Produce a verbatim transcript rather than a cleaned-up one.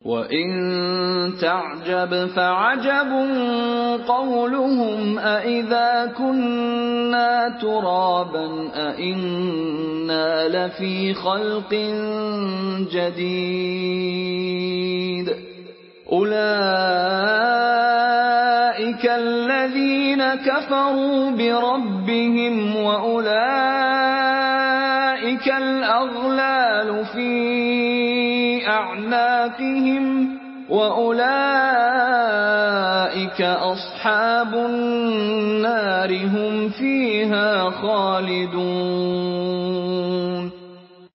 وَإِن تَعْجَبْ فَعَجَبٌ قَوْلُهُمْ أَإِذَا كُنَّا تُرَابًا أَإِنَّا لَفِي خَلْقٍ جَدِيدٍ أُولَئِكَ الَّذِينَ كَفَرُوا بِرَبِّهِمْ وَأُولَئِكَ الْأَغْلَالُ فِي أَعْنَاقِهِمْ وَأُولَئِكَ أَصْحَابُ النَّارِ هُمْ فِيهَا خَالِدُونَ